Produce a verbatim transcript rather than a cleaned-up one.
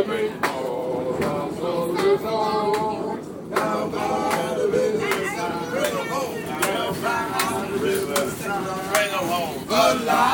to bring all our soldiers home. Down by the riverside, bring them home. Down by the riverside, bring them home. Good life.